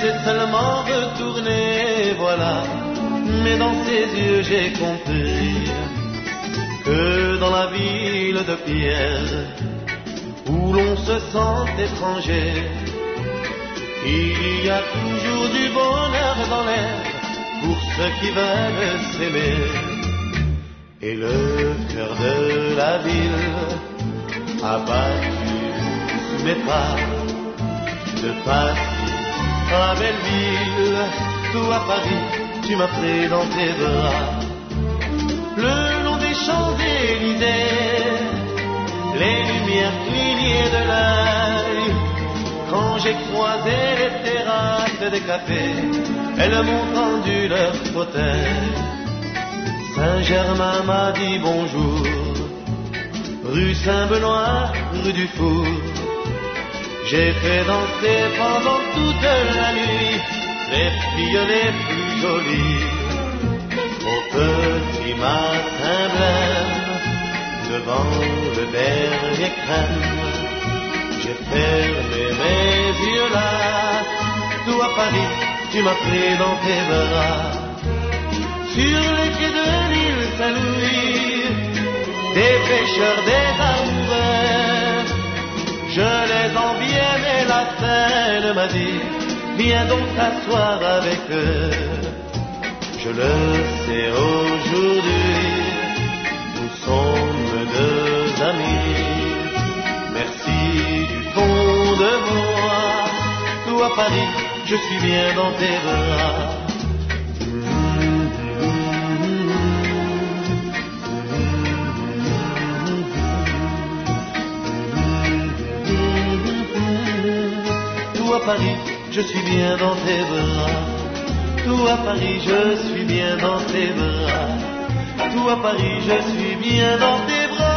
s'est seulement retourné, voilà. Mais dans ses yeux j'ai compris que dans la ville de pierre où l'on se sent étranger, il y a toujours du bonheur dans l'air pour ceux qui veulent s'aimer. Et le cœur de la ville a battu sous mes pas de Paris à Belleville. Tout à Paris, tu m'as pris dans tes bras. Le long des Champs-Élysées, les lumières clignaient de l'œil. Quand j'ai croisé les terrasses des cafés, elles m'ont tendu leur fauteuil. Saint-Germain m'a dit bonjour, rue Saint-Benoît, rue du Four. J'ai fait danser pendant toute la nuit les filles les plus jolies. Au petit matin blême, devant le dernier crème, j'ai fermé mes yeux là. Tout à Paris, tu m'as pris dans tes bras. Sur les quais de l'île Saint-Louis, des pêcheurs, des amoureux, je les enviais, mais la scène m'a dit, viens donc t'asseoir avec eux. Je le sais aujourd'hui, nous sommes deux amis. Merci du fond de moi. Tout à Paris, je suis bien dans tes bras. Tout à Paris, je suis bien dans tes bras. Tout à Paris, je suis bien dans tes bras. Tout à Paris, je suis bien dans tes bras.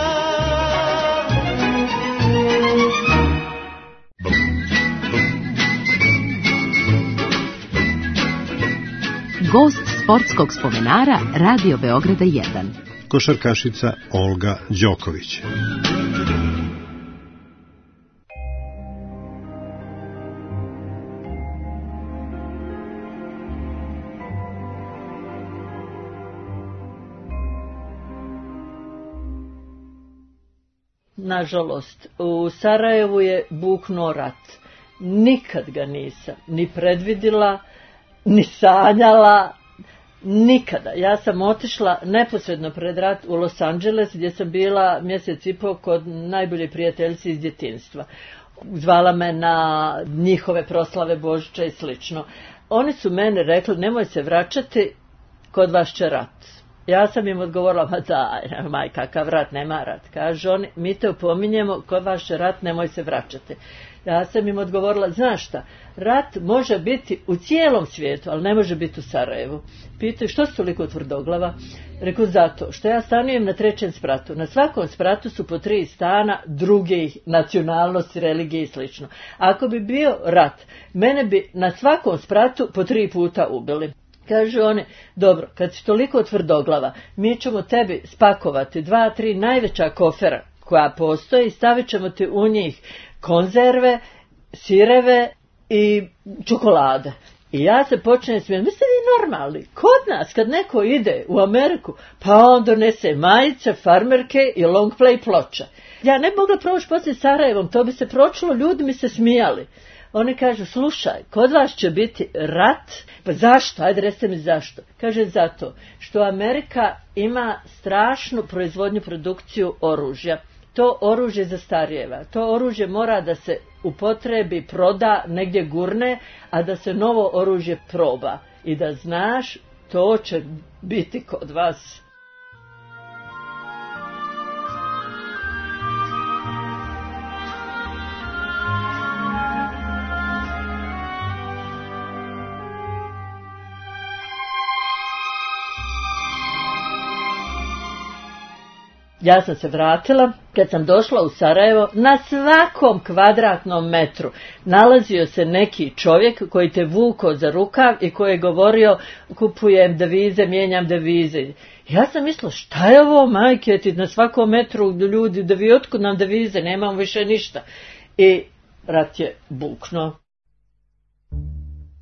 Gost sportskog spomenara Radio Beograda 1. Košarkašica Olga Đoković. Nažalost, u Sarajevu je buknuo rat. Nikad ga nisam ni predvidila, ni sanjala, nikada. Ja sam otišla neposredno pred rat u Los Angeles, gdje sam bila mjesec i pol kod najbolje prijateljice iz djetinjstva. Zvala me na njihove proslave Božića i slično. Oni su meni rekli, nemoj se vraćati, kod vas će rat. Ja sam im odgovorila, ma daj, maj, kakav rat, nema rat. Kažu oni, mi te opominjemo, kod vas će rat, nemoj se vraćati. Ja sam im odgovorila, znaš šta, rat može biti u cijelom svijetu, ali ne može biti u Sarajevu. Pitaju, što su toliko tvrdoglava? Reku, zato što ja stanujem na 3. spratu. Na svakom spratu su po 3 stana drugih nacionalnosti, religije i slično. Ako bi bio rat, mene bi na svakom spratu po 3 puta ubili. Kažu oni, dobro, kad si toliko tvrdoglava, mi ćemo tebi spakovati 2-3 najveća kofera koja postoji i stavit ćemo ti u njih konzerve, sireve i čokolade. I ja se počnem smijeti, vi ste vi normalni, kod nas kad neko ide u Ameriku, pa on donese majice, farmerke i long play ploče. Ja ne bi mogla proći poslije Sarajevom, to bi se pročilo, ljudi mi se smijali. Oni kažu, slušaj, kod vas će biti rat. Pa zašto? Ajde, recite mi zašto. Kaže, zato što Amerika ima strašnu proizvodnju, produkciju oružja. To oružje zastarijeva. To oružje mora da se upotrebi, proda, negdje gurne, a da se novo oružje proba. I da znaš, to će biti kod vas. Ja sam se vratila, kad sam došla u Sarajevo, na svakom kvadratnom metru nalazio se neki čovjek koji te vukao za rukav i koji je govorio, kupujem devize, mijenjam devize. Ja sam mislila, šta je ovo, majke ti, na svakom metru ljudi, da vi otkud nam devize, nemam više ništa. I rat je buknuo.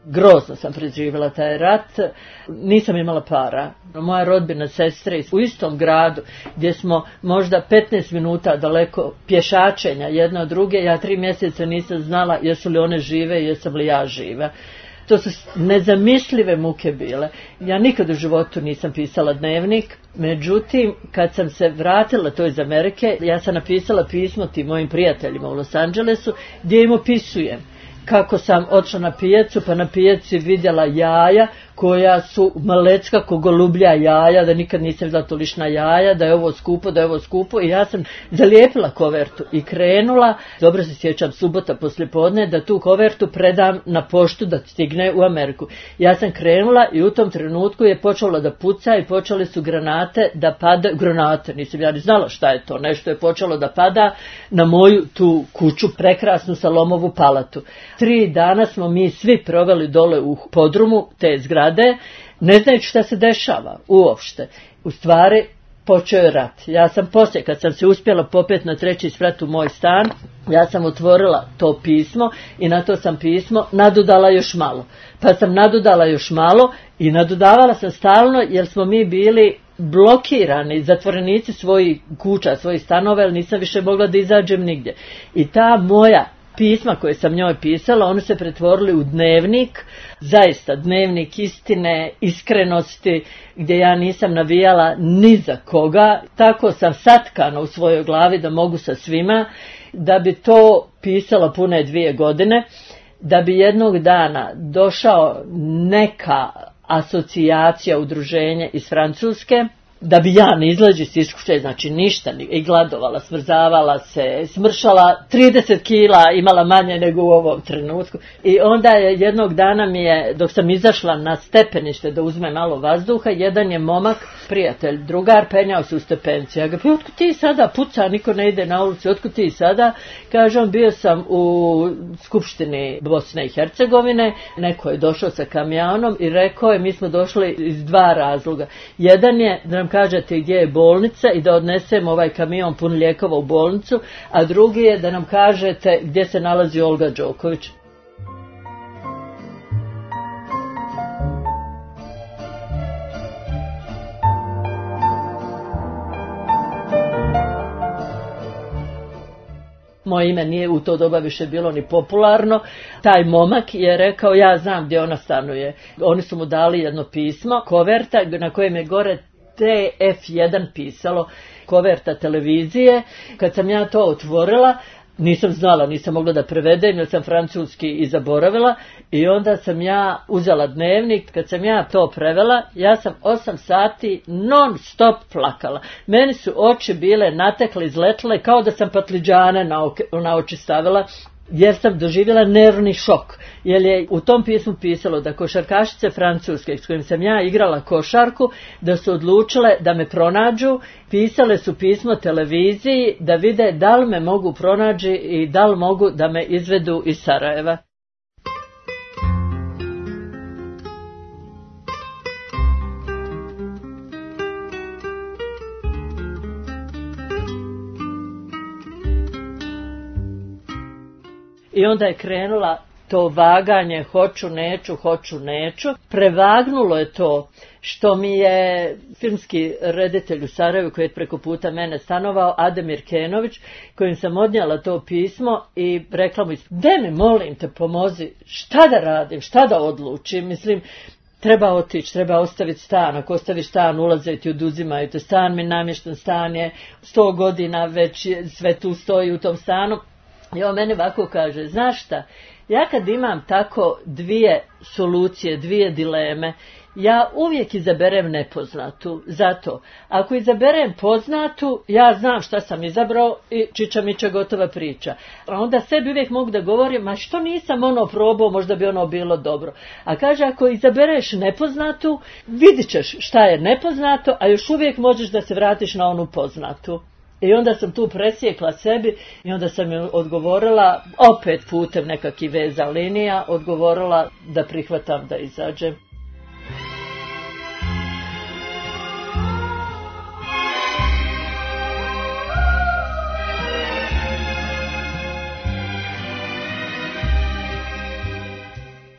grozno sam preživjela taj rat, nisam imala para. Moja rodbina, sestre u istom gradu gdje smo možda 15 minuta daleko pješačenja jedna od druge, ja 3 mjeseca nisam znala jesu li one žive, jesam li ja živa. To su nezamislive muke bile. Ja nikad u životu nisam pisala dnevnik, međutim, kad sam se vratila to iz Amerike, ja sam napisala pismo tim mojim prijateljima u Los Angelesu, gdje im opisujem kako sam otišla na pijacu, pa na pijaci vidjela jaja koja su malecka ko golublja jaja, da nikad nisam vidjela tolična jaja, da je ovo skupo i ja sam zalijepila kovertu i krenula, dobro se sjećam, subota poslijepodne, da tu kovertu predam na poštu da stigne u Ameriku. Ja sam krenula i u tom trenutku je počelo da puca i počele su granate da pada, granate, nisam ja ni znala šta je to, nešto je počelo da pada na moju tu kuću, prekrasnu Salomovu palatu. 3 dana smo mi svi proveli dole u podrumu te zgrade, ne znajući šta se dešava uopšte. U stvari, počeo je rat. Ja sam poslije, kad sam se uspjela popet na 3. sprat u moj stan, ja sam otvorila to pismo i na to sam pismo nadodala još malo. Pa sam nadodala još malo i nadodavala sam stalno, jer smo mi bili blokirani, zatvorenici svojih kuća, svojih stanova, jer nisam više mogla da izađem nigdje. I ta moja pisma koje sam njoj pisala, one se pretvorili u dnevnik, zaista dnevnik istine, iskrenosti, gdje ja nisam navijala ni za koga. Tako sam satkana u svojoj glavi da mogu sa svima, da bi to pisala pune 2 godine, da bi jednog dana došao neka asocijacija, udruženje iz Francuske, da bi ja ne izlađi s iskušće, znači ništa, i gladovala, smrzavala se, smršala 30 kila, imala manje nego u ovom trenutku. I onda je jednog dana mi je, dok sam izašla na stepenište da uzme malo vazduha, jedan je momak, prijatelj, drugar, penjao se u stepenici. Ja ga pitao, otkud ti sada puca, niko ne ide na ulici, otkud ti sada? Kaže on, bio sam u Skupštini Bosne i Hercegovine, neko je došao sa kamionom i rekao je, mi smo došli iz 2 razloga. Jedan je da nam kažete gdje je bolnica i da odnesemo ovaj kamion pun lijekova u bolnicu, a drugi je da nam kažete gdje se nalazi Olga Đoković. Moje ime nije u to doba više bilo ni popularno. Taj momak je rekao, ja znam gdje ona stanuje. Oni su mu dali jedno pismo, koverta na kojem je gore TF1 pisalo, koverta televizije. Kad sam ja to otvorila, nisam znala, nisam mogla da prevedem jer sam francuski i zaboravila, i onda sam ja uzela dnevnik. Kad sam ja to prevela, ja sam 8 sati non stop plakala. Meni su oči bile natekle, izletile, kao da sam patliđane na oči stavila, jer sam doživjela nervni šok. Jer je u tom pismu pisalo da košarkašice francuske s kojim sam ja igrala košarku, da su odlučile da me pronađu, pisale su pismo televiziji da vide da li me mogu pronaći i da li mogu da me izvedu iz Sarajeva. I onda je krenula to vaganje, hoću, neću. Prevagnulo je to što mi je filmski reditelj u Sarajevu, koji je preko puta mene stanovao, Ademir Kenović, kojim sam odnijela to pismo i rekla mu, daj mi, molim te, pomozi, šta da radim, šta da odlučim, mislim, treba otići, treba ostaviti stan, ako ostaviš stan, ulaze ti oduzimaju te, stan mi namješten, stan je 100 godina već sve tu stoji u tom stanu. I on meni ovako kaže, znaš šta, ja kad imam tako 2 solucije, 2 dileme, ja uvijek izaberem nepoznatu. Zato, ako izaberem poznatu, ja znam šta sam izabrao i čiča miča, gotova priča. A onda sebi uvijek mogu da govorim, ma što nisam probao, možda bi ono bilo dobro. A kaže, ako izabereš nepoznatu, vidit ćeš šta je nepoznato, a još uvijek možeš da se vratiš na onu poznatu. I onda sam tu presjekla sebi i onda sam joj odgovorila, opet putem nekakvih veza linija, odgovorila da prihvatam da izađem.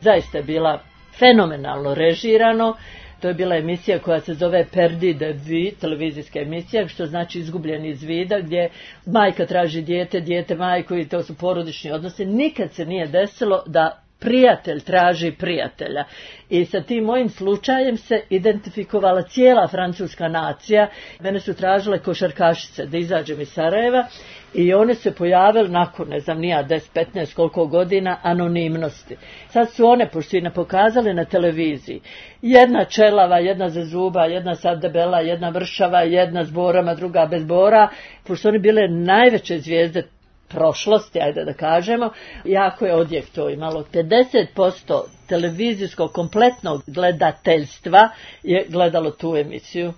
Zaista je bila fenomenalno režirano. To je bila emisija koja se zove Perdi de vue, televizijska emisija, što znači izgubljeni iz vida, gdje majka traži dijete, dijete majku i to su porodični odnosi. Nikad se nije desilo da prijatelj traži prijatelja. I sa tim mojim slučajem se identifikovala cijela francuska nacija. Mene su tražile košarkašice da izađem iz Sarajeva i one se pojavile nakon, ne znam, nija 10-15 koliko godina anonimnosti. Sad su one, pošto ne pokazale na televiziji, jedna čelava, jedna za zuba, jedna sad debela, jedna vršava, jedna s borama, druga bez bora, pošto one bile najveće zvijezde prošlosti, ajde da kažemo, jako je odjek to imalo. 50% televizijskog kompletnog gledateljstva je gledalo tu emisiju.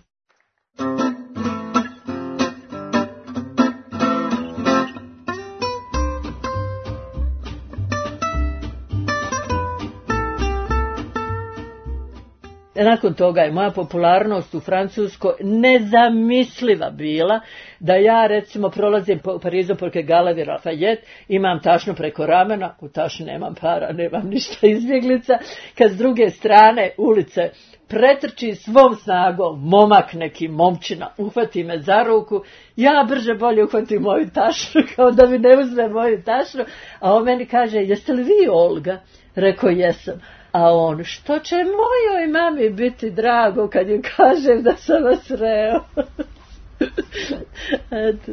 Nakon toga je moja popularnost u Francuskoj nezamisliva bila, da ja recimo prolazim po Parizu pored Galerie Lafayette, imam tašnu preko ramena, u tašni nemam para, nemam ništa izbjeglica, kad s druge strane ulice pretrči svom snagom momak neki, momčina, uhvati me za ruku, ja brže bolje uhvatim moju tašnu, kao da mi ne uzme moju tašnu, a on meni kaže, jeste li vi Olga? Rekao, jesam. A on, što će mojoj mami biti drago kad joj kažem da sam vas reo? Eto.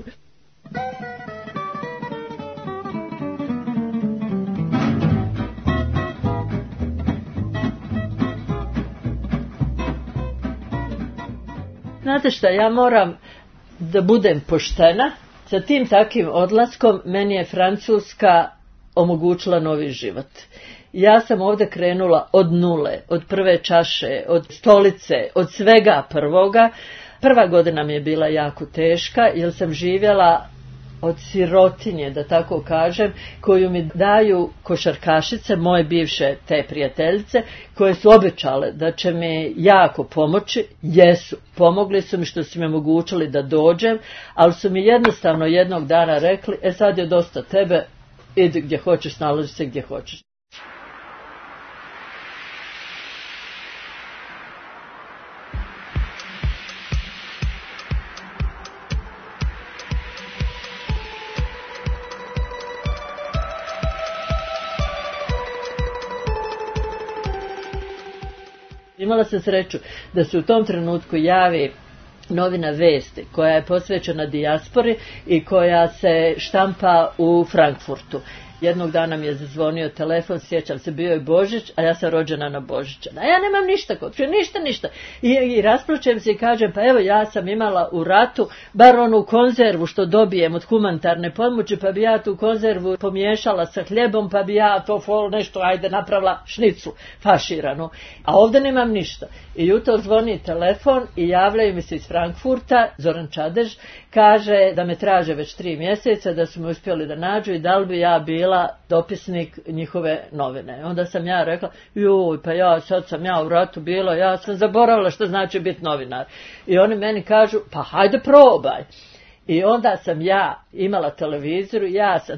Znate šta, ja moram da budem poštena. Sa tim takim odlaskom meni je Francuska omogućila novi život. Ja sam ovdje krenula od nule, od prve čaše, od stolice, od svega prvoga. Prva godina mi je bila jako teška jer sam živjela od sirotinje, da tako kažem, koju mi daju košarkašice, moje bivše te prijateljice, koje su obećale da će mi jako pomoći. Jesu, pomogli su mi što su mi omogućili da dođem, ali su mi jednostavno jednog dana rekli, sad je dosta tebe, idi gdje hoćeš, nalazi se gdje hoćeš. Imala sam sreću da se u tom trenutku javi novina Vesti koja je posvećena dijaspori i koja se štampa u Frankfurtu. Jednog dana mi je zazvonio telefon, sjećam se, bio je Božić, a ja sam rođena na Božića. A ja nemam ništa kod, ništa. I rasplačem se i kažem, pa evo ja sam imala u ratu bar onu konzervu što dobijem od humanitarne pomoći, pa bi ja tu konzervu pomiješala sa hljebom, pa bi ja to nešto, ajde, napravila šnicu faširanu. A ovdje nemam ništa. I jutro zvoni telefon i javljaju mi se iz Frankfurta, Zoran Čadež, kaže da me traže već 3 mjeseca, da su me uspjeli da nađu i da li bi ja bila dopisnik njihove novine. Onda sam ja rekla, pa sad sam ja u ratu bila, ja sam zaboravila što znači biti novinar. I oni meni kažu, pa hajde probaj. I onda sam ja imala televizor, ja sam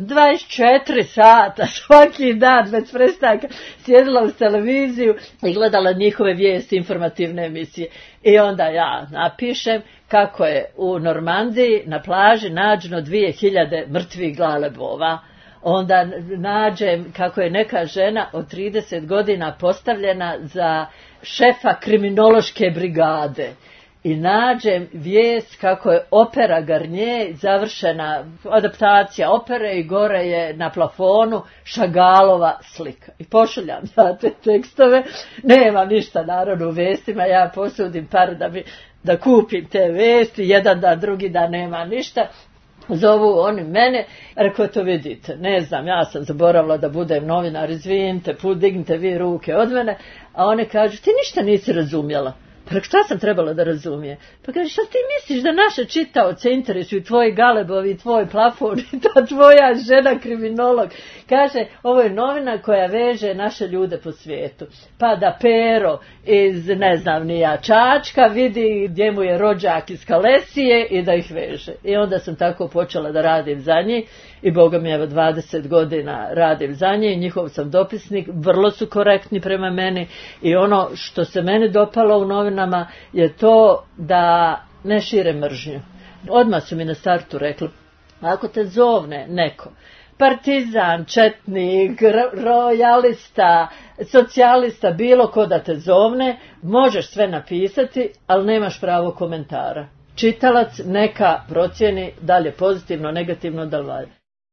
24 sata svaki dan bez prestanka sjedila uz televiziju i gledala njihove vijesti, informativne emisije. I onda ja napišem kako je u Normandiji na plaži nađeno 2000 mrtvih galebova. Onda nađem kako je neka žena od 30 godina postavljena za šefa kriminološke brigade. I nađem vijest kako je opera Garnier završena, adaptacija opere i gore je na plafonu Šagalova slika. I pošaljam za te tekstove, nema ništa naravno u vestima, ja posudim par da kupim te vesti, jedan dan, drugi dan nema ništa. Zovu oni mene, rekao, to vidite, ne znam, ja sam zaboravila da budem novinar, izvinite, dignite vi ruke od mene, a one kažu, ti ništa nisi razumjela. Pa šta sam trebala da razumije? Pa kaže, šta ti misliš da naše čitaoce interesuju tvoji galebovi, tvoj plafon i ta tvoja žena kriminolog? Kaže, ovo je novina koja veže naše ljude po svijetu. Pa da Pero iz, ne znam, nija Čačka vidi gdje mu je rođak iz Kalesije i da ih veže. I onda sam tako počela da radim za njih i Boga mi evo 20 godina radim za njih, njihov sam dopisnik, vrlo su korektni prema meni i ono što se meni dopalo u novinama je to da ne šire mržnju. Odmah su mi na startu rekli, ako te zovne neko, partizan, četnik, rojalista, socijalista, bilo ko da te zovne, možeš sve napisati, ali nemaš pravo komentara. Čitalac neka procjeni da li je pozitivno, negativno, da li valja.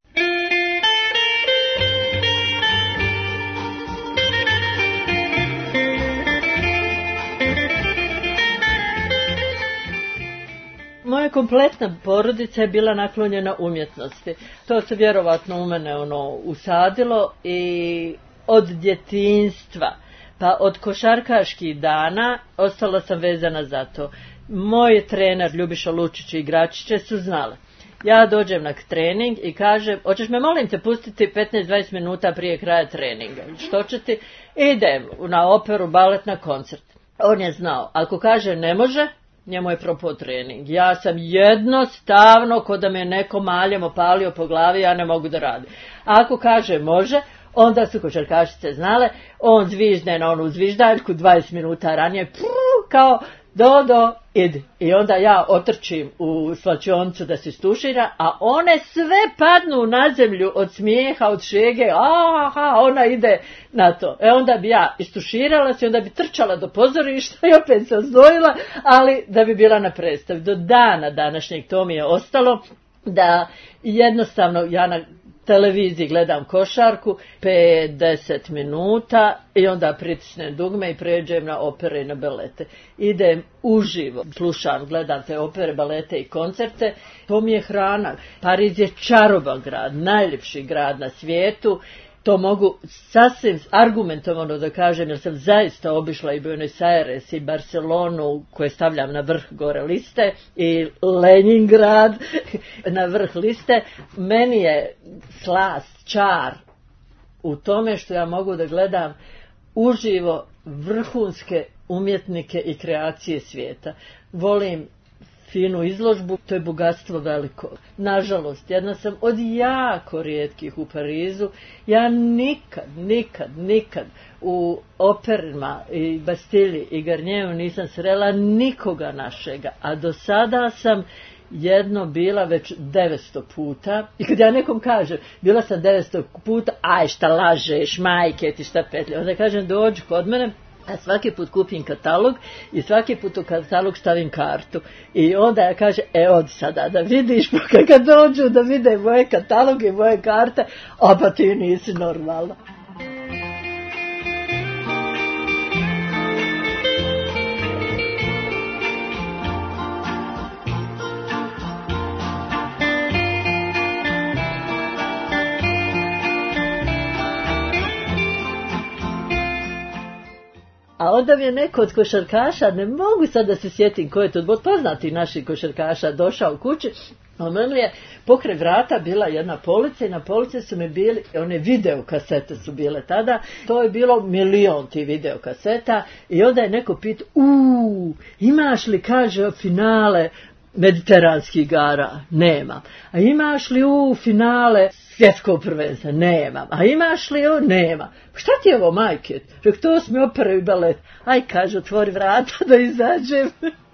Moja kompletna porodica je bila naklonjena umjetnosti. To se vjerovatno u mene usadilo i od djetinjstva, pa od košarkaških dana ostala sam vezana za to. Moj trener Ljubiša Lučić i igračiće su znale. Ja dođem na trening i kažem, hoćeš me molim te pustiti 15-20 minuta prije kraja treninga. Što će ti? Idem na operu, balet, na koncert. On je znao, ako kaže ne može, njemu je propao trening. Ja sam jednostavno, ko da me neko maljem opalio po glavi, ja ne mogu da radim. Ako kaže može, onda su košarkašice znale, on zvižne na onu zviždaljku 20 minuta ranije, kao do, idi. I onda ja otrčim u slačionicu da se stušira, a one sve padnu na zemlju od smijeha, od šege, ona ide na to. Onda bi ja istuširala se, onda bi trčala do pozorišta i opet se ozdvojila, ali da bi bila na predstavi. Do dana današnjeg to mi je ostalo, da jednostavno ja na televiziji gledam košarku 5-10 minuta i onda pritisnem dugme i pređem na opere i na balete. Idem uživo, slušam, gledam te opere, balete i koncerte. To mi je hrana. Pariz je čaroban grad, najljepši grad na svijetu. To mogu sasvim argumentovano da kažem, jer sam zaista obišla i Buenos Aires i Barcelonu, koje stavljam na vrh gore liste, i Leningrad na vrh liste. Meni je slast, čar u tome što ja mogu da gledam uživo vrhunske umjetnike i kreacije svijeta. Volim finu izložbu, to je bogatstvo veliko. Nažalost, jedna sam od jako rijetkih u Parizu. Ja nikad u operima i Bastilji i Garnijevu nisam srela nikoga našega, a do sada sam jedno bila već 900 puta. I kad ja nekom kažem, bila sam 900 puta, aj šta lažeš, majke ti šta petlje, onda kažem dođi kod mene. A svaki put kupim katalog i svaki put u katalog stavim kartu. I onda ja kažem, od sada da vidiš, kad dođu da vide moje kataloge i moje karte, pa ti nisi normalna. A onda mi je neko od košarkaša, ne mogu sad da se sjetim ko je to, od poznatih naših košarkaša, došao kući, a meni je pokraj vrata bila jedna polica i na polici su mi bili, one videokasete su bile tada, to je bilo 1.000.000 tih videokaseta i onda je neko pitao, imaš li, kaže, finale mediteranskih igara? Nemam. A imaš li finale svjetskog prvenstva? Nemam. A imaš li Nema. Šta ti je ovo, majke? Rek, to smo opera i balet. Aj, kaže, otvori vrata da izađem.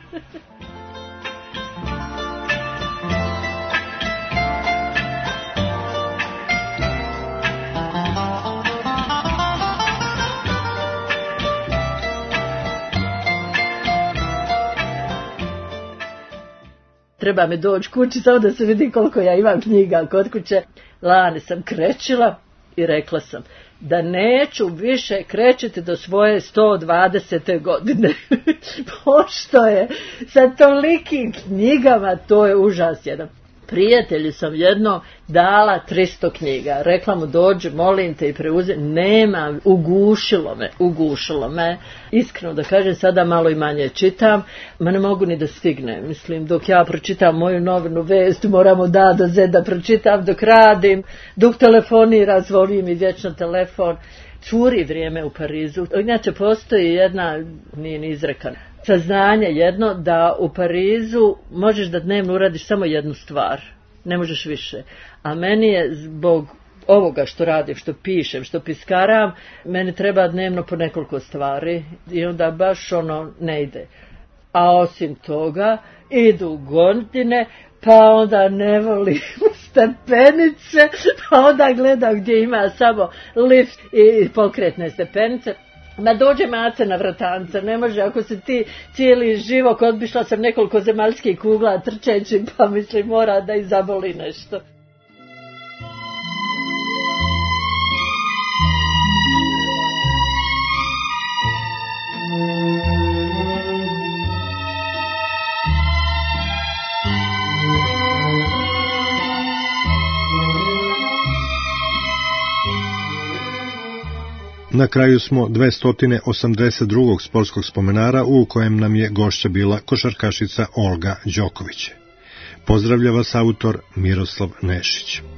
Treba me doći kući samo da se vidi koliko ja imam knjiga kod kuće. Lani sam krećila i rekla sam da neću više krećiti do svoje 120. godine. Pošto je sa tolikim knjigama, to je užas jedan. Prijatelju sam jedno dala 300 knjiga. Rekla mu dođi, molim te i preuzeti. Nema, ugušilo me. Iskreno da kažem, sada malo i manje čitam, ma ne mogu ni da stignem. Mislim, dok ja pročitam moju novinu vest, moramo do Z da pročitam dok radim, dok telefonira, zvoni mi vječno telefon. Curi vrijeme u Parizu. Inače, postoji jedna, nije ni izrekana, saznanje jedno da u Parizu možeš da dnevno uradiš samo jednu stvar, ne možeš više. A meni je zbog ovoga što radim, što pišem, što piskaram, meni treba dnevno po nekoliko stvari i onda baš ne ide. A osim toga idu godine, pa onda ne volim stepenice, pa onda gledam gdje ima samo lift i pokretne stepenice. Ma dođe mace na vratanca, ne može, ako se ti cijeli život, obišla sam nekoliko zemaljskih kugla trčeći, pa mislim mora da i zaboli nešto. Na kraju smo 282. sportskog spomenara u kojem nam je gošća bila košarkašica Olga Đoković. Pozdravlja vas autor Miroslav Nešić.